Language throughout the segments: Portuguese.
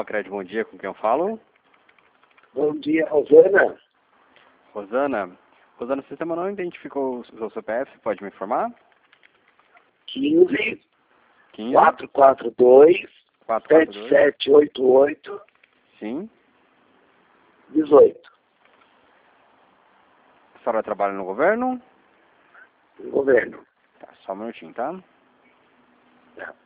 Copa Crédito, bom dia, com quem eu falo? Bom dia, Rosana. Rosana, o sistema não identificou o seu CPF, pode me informar? 15 15 442 442 7788 Sim. 18. A senhora trabalha no governo? Governo. Tá, só um minutinho, tá? Tá.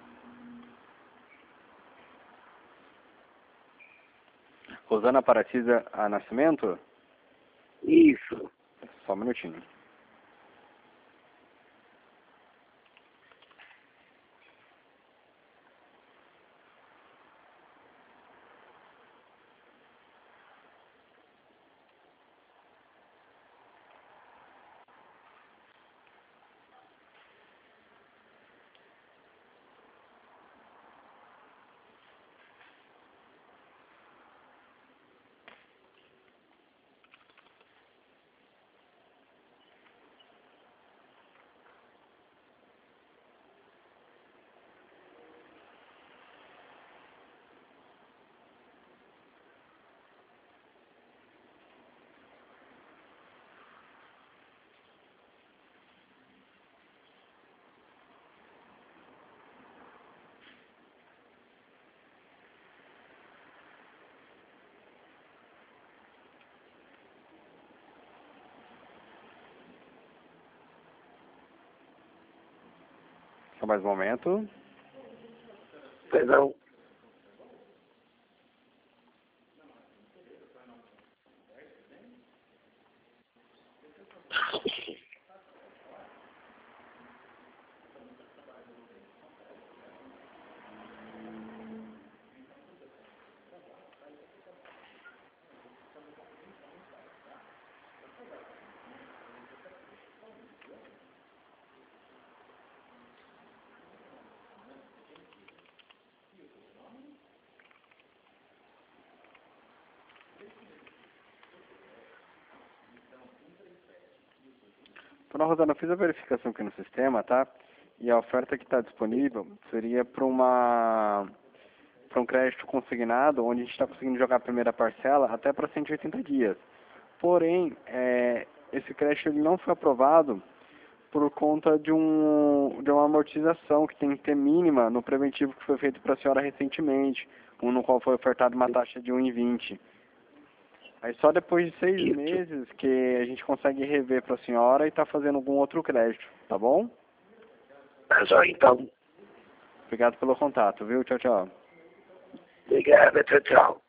Rosana Aparecida a Nascimento? Isso. Só um minutinho. Só mais um momento. Perdão. Dona Rosana, eu fiz a verificação aqui no sistema, tá? E a oferta que está disponível seria para um crédito consignado, onde a gente está conseguindo jogar a primeira parcela até para 180 dias. Porém, esse crédito ele não foi aprovado por conta de uma amortização que tem que ter mínima no preventivo que foi feito para a senhora recentemente, no qual foi ofertado uma taxa de 1,20. Aí só depois de 6 Isso. meses que a gente consegue rever para a senhora e tá fazendo algum outro crédito, tá bom? Tá só então. Obrigado pelo contato, viu? Tchau, tchau. Obrigada, tchau, tchau.